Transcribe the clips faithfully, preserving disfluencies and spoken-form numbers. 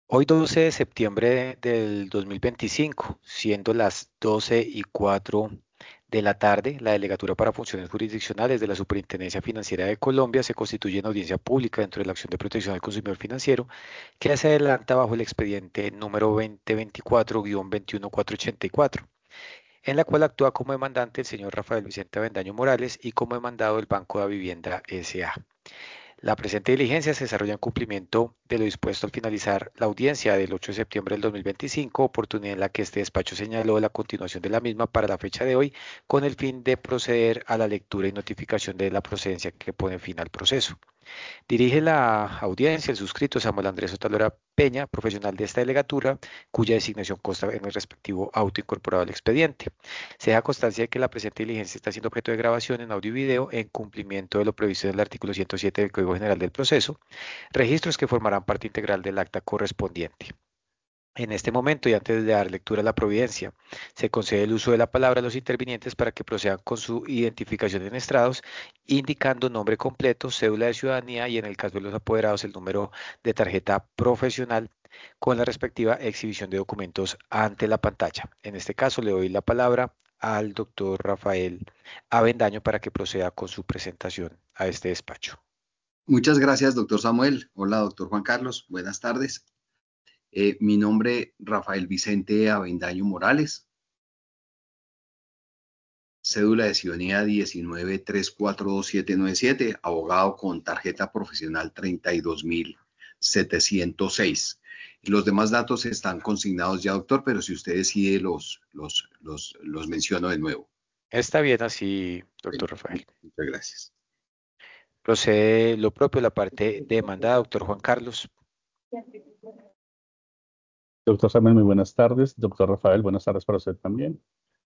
Hoy doce de septiembre del dos mil veinticinco, siendo las doce y cuatro de la tarde, la Delegatura para Funciones Jurisdiccionales de la Superintendencia Financiera de Colombia se constituye en audiencia pública dentro de la acción de protección al consumidor financiero que se adelanta bajo el expediente número dos mil veinticuatro-veintiuno mil cuatrocientos ochenta y cuatro, en la cual actúa como demandante el señor Rafael Vicente Avendaño Morales y como demandado el Banco de Vivienda S A. La presente diligencia se desarrolla en cumplimiento de lo dispuesto al finalizar la audiencia del ocho de septiembre del dos mil veinticinco, oportunidad en la que este despacho señaló la continuación de la misma para la fecha de hoy, con el fin de proceder a la lectura y notificación de la procedencia que pone fin al proceso. Dirige la audiencia el suscrito Samuel Andrés Otalora Peña, profesional de esta delegatura, cuya designación consta en el respectivo auto incorporado al expediente. Se da constancia de que la presente diligencia está siendo objeto de grabación en audio y video en cumplimiento de lo previsto en el artículo ciento siete del Código General del Proceso, registros que formarán parte integral del acta correspondiente. En este momento y antes de dar lectura a la providencia, se concede el uso de la palabra a los intervinientes para que procedan con su identificación en estrados, indicando nombre completo, cédula de ciudadanía y en el caso de los apoderados el número de tarjeta profesional con la respectiva exhibición de documentos ante la pantalla. En este caso le doy la palabra al doctor Rafael Avendaño para que proceda con su presentación a este despacho. Muchas gracias, doctor Samuel. Hola, doctor Juan Carlos. Buenas tardes. Eh, mi nombre, Rafael Vicente Avendaño Morales. Cédula de ciudadanía diecinueve tres cuatro dos siete nueve siete. Abogado con tarjeta profesional treinta y dos mil setecientos seis. Los demás datos están consignados ya, doctor, pero si usted decide, los, los, los, los menciono de nuevo. Está bien así, Bueno, doctor Rafael. muchas gracias. Procede lo propio la parte demandada, doctor Juan Carlos. Doctor Samuel, muy buenas tardes. Doctor Rafael, buenas tardes para usted también.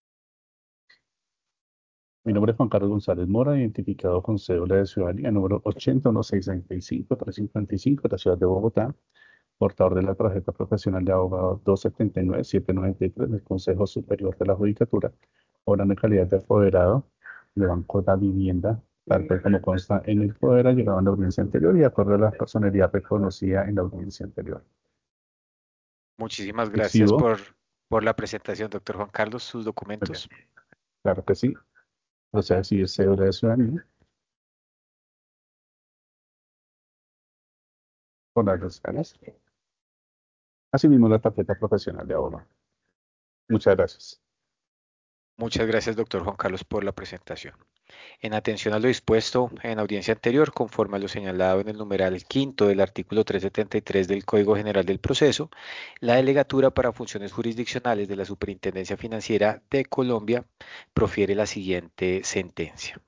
Mi nombre es Juan Carlos González Mora, identificado con cédula de ciudadanía número ochenta mil seiscientos sesenta y cinco trescientos cincuenta y cinco de la ciudad de Bogotá, portador de la tarjeta profesional de abogado dos siete nueve siete nueve tres del Consejo Superior de la Judicatura, obrando en calidad de apoderado de Banco de Vivienda, tal cual como consta en el poder, ha llegado en la audiencia anterior y de acuerdo a la personería reconocida en la audiencia anterior. Muchísimas gracias Exhibo, por, por la presentación, doctor Juan Carlos. Sus muy bien, documentos. claro que sí, o sea, si es cédula de ciudadanía, con las ganas. Asimismo, la tarjeta profesional de abogado. Muchas gracias. Muchas gracias, doctor Juan Carlos, por la presentación. En atención a lo dispuesto en la audiencia anterior, conforme a lo señalado en el numeral quinto del artículo trescientos setenta y tres del Código General del Proceso, la Delegatura para Funciones Jurisdiccionales de la Superintendencia Financiera de Colombia profiere la siguiente sentencia.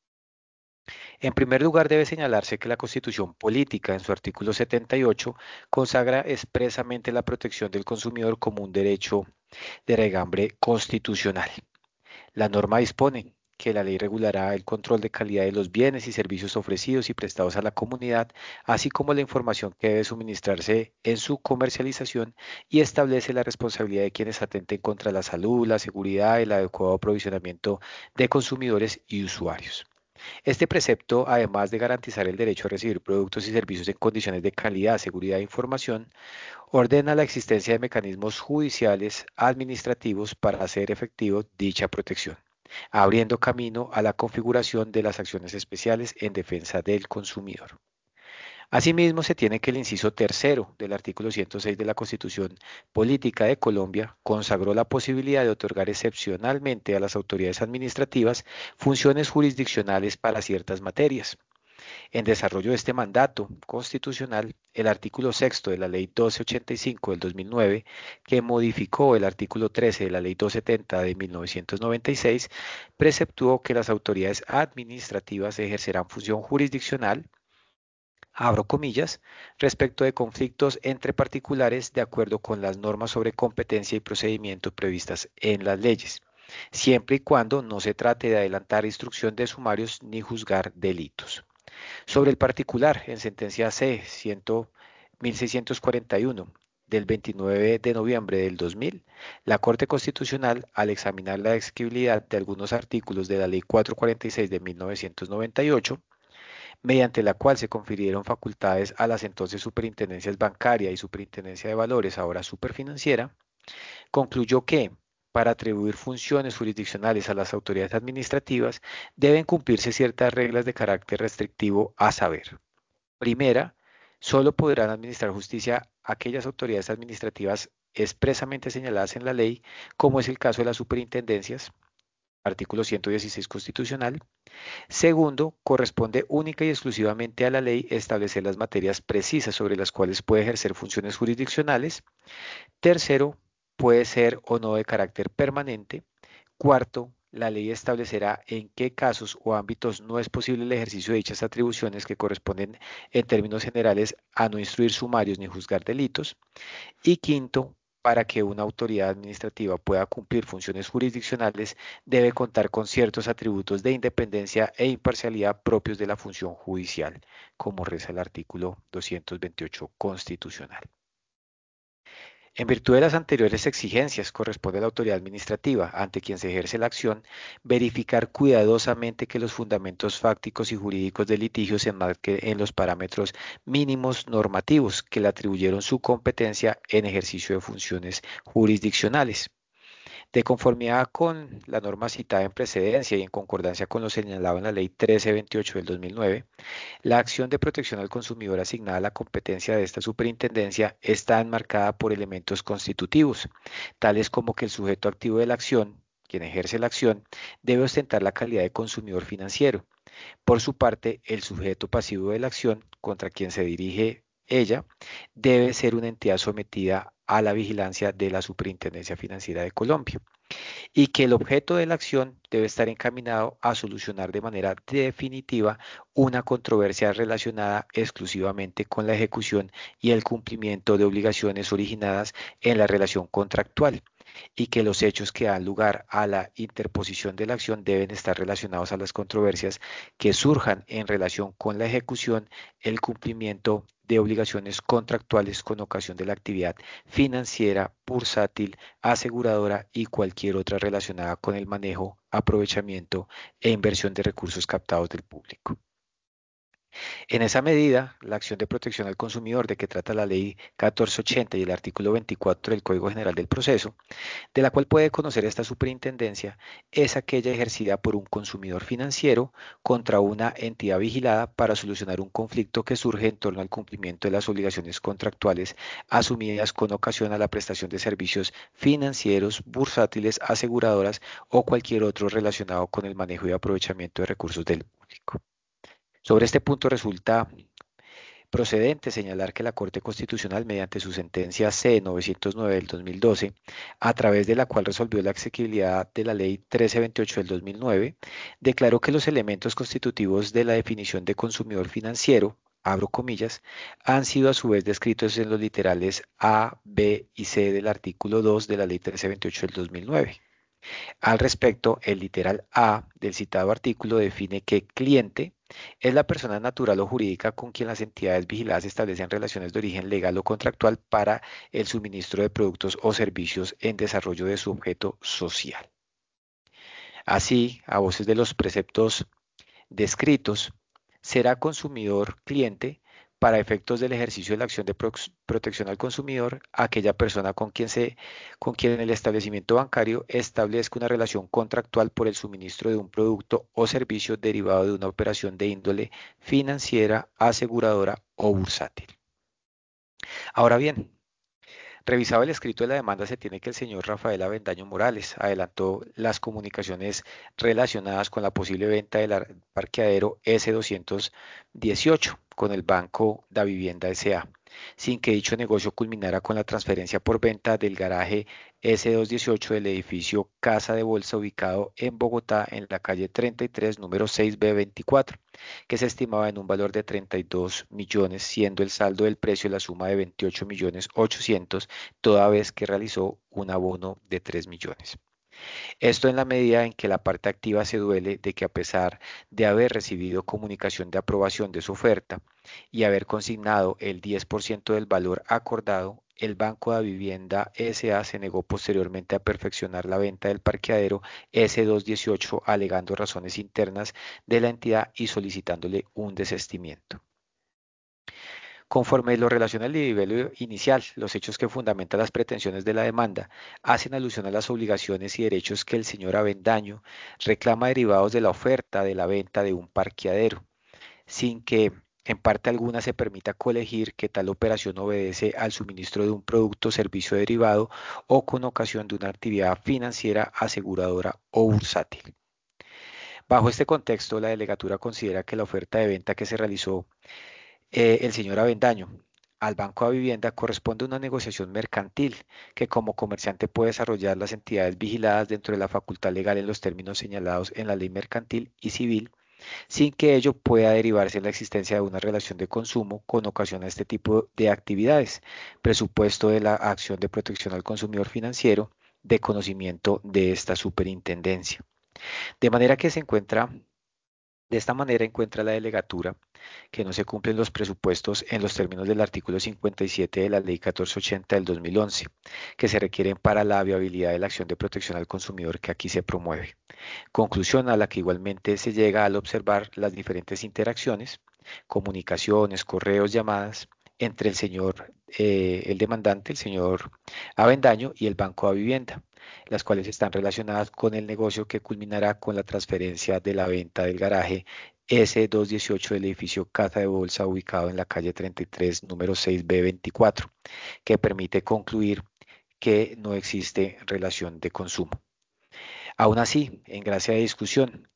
En primer lugar, debe señalarse que la Constitución Política, en su artículo setenta y ocho, consagra expresamente la protección del consumidor como un derecho de regambre constitucional. La norma dispone que la ley regulará el control de calidad de los bienes y servicios ofrecidos y prestados a la comunidad, así como la información que debe suministrarse en su comercialización y establece la responsabilidad de quienes atenten contra la salud, la seguridad y el adecuado aprovisionamiento de consumidores y usuarios. Este precepto, además de garantizar el derecho a recibir productos y servicios en condiciones de calidad, seguridad e información, ordena la existencia de mecanismos judiciales administrativos para hacer efectivo dicha protección, abriendo camino a la configuración de las acciones especiales en defensa del consumidor. Asimismo, se tiene que el inciso tercero del artículo ciento seis de la Constitución Política de Colombia consagró la posibilidad de otorgar excepcionalmente a las autoridades administrativas funciones jurisdiccionales para ciertas materias. En desarrollo de este mandato constitucional, el artículo sexto de la Ley doscientos ochenta y cinco del dos mil nueve, que modificó el artículo trece de la Ley doscientos setenta de mil novecientos noventa y seis, preceptuó que las autoridades administrativas ejercerán función jurisdiccional, abro comillas, respecto de conflictos entre particulares de acuerdo con las normas sobre competencia y procedimiento previstas en las leyes, siempre y cuando no se trate de adelantar instrucción de sumarios ni juzgar delitos. Sobre el particular, en sentencia C mil seiscientos cuarenta y uno del veintinueve de noviembre del dos mil, la Corte Constitucional, al examinar la exequibilidad de algunos artículos de la Ley cuatrocientos cuarenta y seis de mil novecientos noventa y ocho, mediante la cual se confirieron facultades a las entonces superintendencias bancaria y superintendencia de valores, ahora superfinanciera, concluyó que para atribuir funciones jurisdiccionales a las autoridades administrativas deben cumplirse ciertas reglas de carácter restrictivo, a saber: primera, solo podrán administrar justicia aquellas autoridades administrativas expresamente señaladas en la ley, como es el caso de las superintendencias, artículo ciento dieciséis constitucional. Segundo, corresponde única y exclusivamente a la ley establecer las materias precisas sobre las cuales puede ejercer funciones jurisdiccionales. Tercero, puede ser o no de carácter permanente. Cuarto, la ley establecerá en qué casos o ámbitos no es posible el ejercicio de dichas atribuciones, que corresponden en términos generales a no instruir sumarios ni juzgar delitos. Y quinto, para que una autoridad administrativa pueda cumplir funciones jurisdiccionales, debe contar con ciertos atributos de independencia e imparcialidad propios de la función judicial, como reza el artículo doscientos veintiocho constitucional. En virtud de las anteriores exigencias, corresponde a la autoridad administrativa, ante quien se ejerce la acción, verificar cuidadosamente que los fundamentos fácticos y jurídicos del litigio se enmarquen en los parámetros mínimos normativos que le atribuyeron su competencia en ejercicio de funciones jurisdiccionales. De conformidad con la norma citada en precedencia y en concordancia con lo señalado en la Ley trece veintiocho del dos mil nueve, la acción de protección al consumidor asignada a la competencia de esta superintendencia está enmarcada por elementos constitutivos, tales como que el sujeto activo de la acción, quien ejerce la acción, debe ostentar la calidad de consumidor financiero. Por su parte, el sujeto pasivo de la acción, contra quien se dirige ella, debe ser una entidad sometida a la vigilancia de la Superintendencia Financiera de Colombia, y que el objeto de la acción debe estar encaminado a solucionar de manera definitiva una controversia relacionada exclusivamente con la ejecución y el cumplimiento de obligaciones originadas en la relación contractual, y que los hechos que dan lugar a la interposición de la acción deben estar relacionados a las controversias que surjan en relación con la ejecución, el cumplimiento de obligaciones contractuales con ocasión de la actividad financiera, bursátil, aseguradora y cualquier otra relacionada con el manejo, aprovechamiento e inversión de recursos captados del público. En esa medida, la acción de protección al consumidor de que trata la Ley catorce ochenta y el artículo veinticuatro del Código General del Proceso, de la cual puede conocer esta superintendencia, es aquella ejercida por un consumidor financiero contra una entidad vigilada para solucionar un conflicto que surge en torno al cumplimiento de las obligaciones contractuales asumidas con ocasión a la prestación de servicios financieros, bursátiles, aseguradoras o cualquier otro relacionado con el manejo y aprovechamiento de recursos del público. Sobre este punto resulta procedente señalar que la Corte Constitucional, mediante su sentencia C novecientos nueve del dos mil doce, a través de la cual resolvió la exequibilidad de la Ley trece veintiocho del dos mil nueve, declaró que los elementos constitutivos de la definición de consumidor financiero, abro comillas, han sido a su vez descritos en los literales A, B y C del artículo dos de la Ley trece veintiocho del dos mil nueve. Al respecto, el literal A del citado artículo define que cliente es la persona natural o jurídica con quien las entidades vigiladas establecen relaciones de origen legal o contractual para el suministro de productos o servicios en desarrollo de su objeto social. Así, a voces de los preceptos descritos, será consumidor cliente para efectos del ejercicio de la acción de protección al consumidor aquella persona con quien, se, con quien el establecimiento bancario establezca una relación contractual por el suministro de un producto o servicio derivado de una operación de índole financiera, aseguradora o bursátil. Ahora bien, revisado el escrito de la demanda, se tiene que el señor Rafael Avendaño Morales adelantó las comunicaciones relacionadas con la posible venta del parqueadero ese doscientos dieciocho con el Banco Da Vivienda S A, sin que dicho negocio culminara con la transferencia por venta del garaje ese doscientos dieciocho del edificio Casa de Bolsa ubicado en Bogotá en la calle treinta y tres, número seis B veinticuatro, que se estimaba en un valor de treinta y dos millones, siendo el saldo del precio la suma de veintiocho millones ochocientos, toda vez que realizó un abono de tres millones. Esto en la medida en que la parte activa se duele de que, a pesar de haber recibido comunicación de aprobación de su oferta y haber consignado el diez por ciento del valor acordado, el Banco de Vivienda S A se negó posteriormente a perfeccionar la venta del parqueadero S doscientos dieciocho alegando razones internas de la entidad y solicitándole un desistimiento. Conforme lo relaciona el nivel inicial, los hechos que fundamentan las pretensiones de la demanda hacen alusión a las obligaciones y derechos que el señor Avendaño reclama derivados de la oferta de la venta de un parqueadero, sin que en parte alguna se permita colegir que tal operación obedece al suministro de un producto o servicio derivado o con ocasión de una actividad financiera, aseguradora o bursátil. Bajo este contexto, la delegatura considera que la oferta de venta que se realizó eh, el señor Avendaño al Banco de Vivienda corresponde a una negociación mercantil que como comerciante puede desarrollar las entidades vigiladas dentro de la facultad legal en los términos señalados en la ley mercantil y civil, sin que ello pueda derivarse en la existencia de una relación de consumo con ocasión a este tipo de actividades, presupuesto de la acción de protección al consumidor financiero de conocimiento de esta superintendencia. De manera que se encuentra, de esta manera encuentra la delegatura que no se cumplen los presupuestos en los términos del artículo cincuenta y siete de la Ley catorce ochenta del dos mil once, que se requieren para la viabilidad de la acción de protección al consumidor que aquí se promueve. Conclusión a la que igualmente se llega al observar las diferentes interacciones, comunicaciones, correos, llamadas entre el señor, eh, el demandante, el señor Avendaño y el Banco de Vivienda, las cuales están relacionadas con el negocio que culminará con la transferencia de la venta del garaje S doscientos dieciocho del edificio Casa de Bolsa ubicado en la calle treinta y tres, número seis B veinticuatro, que permite concluir que no existe relación de consumo. Aún así, en gracia de discusión,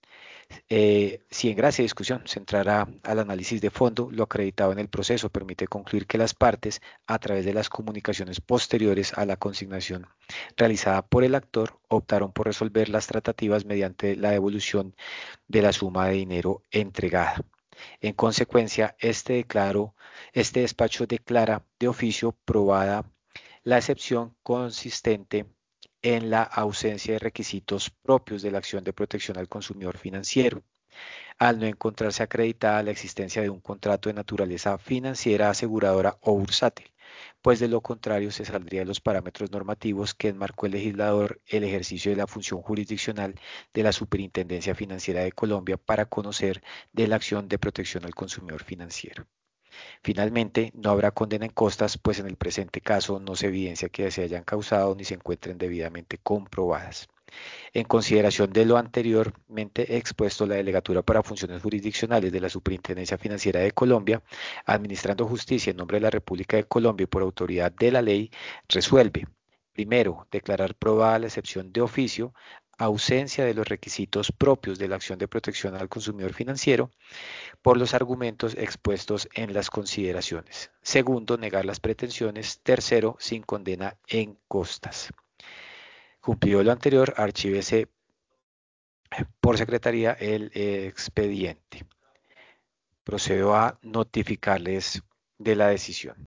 eh, si en gracia de discusión se entrará al análisis de fondo, lo acreditado en el proceso permite concluir que las partes, a través de las comunicaciones posteriores a la consignación realizada por el actor, optaron por resolver las tratativas mediante la devolución de la suma de dinero entregada. En consecuencia, este, declaro, este despacho declara de oficio probada la excepción consistente en la ausencia de requisitos propios de la acción de protección al consumidor financiero, al no encontrarse acreditada la existencia de un contrato de naturaleza financiera, aseguradora o bursátil, pues de lo contrario se saldría de los parámetros normativos que enmarcó el legislador el ejercicio de la función jurisdiccional de la Superintendencia Financiera de Colombia para conocer de la acción de protección al consumidor financiero. Finalmente, no habrá condena en costas, pues en el presente caso no se evidencia que se hayan causado ni se encuentren debidamente comprobadas. En consideración de lo anteriormente expuesto, la Delegatura para Funciones Jurisdiccionales de la Superintendencia Financiera de Colombia, administrando justicia en nombre de la República de Colombia y por autoridad de la ley, resuelve: primero, declarar probada la excepción de oficio, ausencia de los requisitos propios de la acción de protección al consumidor financiero, por los argumentos expuestos en las consideraciones. Segundo, negar las pretensiones. Tercero, sin condena en costas. Cumplido lo anterior, archívese por secretaría el eh, expediente. Procedo a notificarles de la decisión.